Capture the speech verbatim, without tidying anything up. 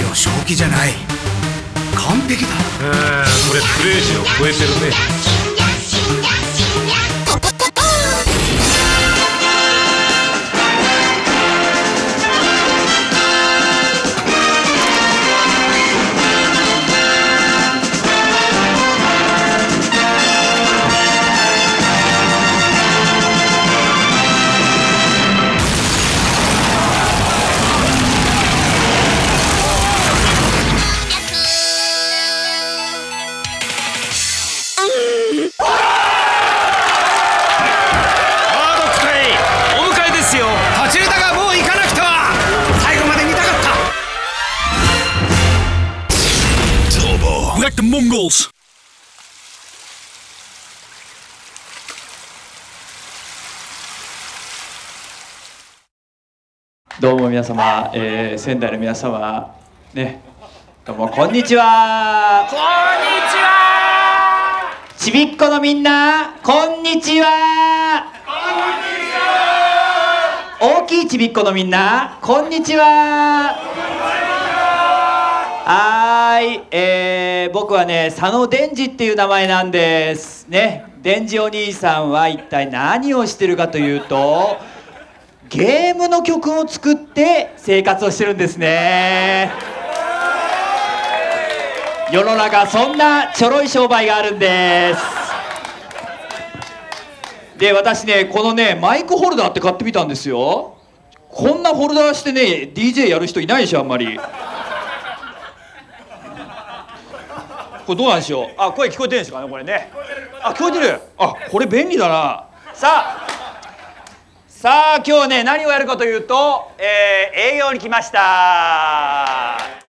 よ、正気じゃない。完璧だ。 ああ、これプレイ時を超えてるね。 Like the Mongols. どうも皆様、えー、仙台の皆様ね、どうもこんにちは。こんにちは。ちびっこのみんな、こんにちは。こんにちは。大きいちびっこのみんな、こんにちは。はーい、えー、僕はね、佐野伝次っていう名前なんですね。伝次お兄さんは一体何をしてるかというと、ゲームの曲を作って生活をしてるんですね。世の中そんなちょろい商売があるんです。で、私ね、このねマイクホルダーって買ってみたんですよ。こんなホルダーしてね ディージェー やる人いないでしょ、あんまり。これどうなんでしょう。あ、声聞こえてるんですかね、これね。あ、聞こえてる。あ、これ便利だな。さあさあ今日はね、何をやるかというと、えー、営業に来ました。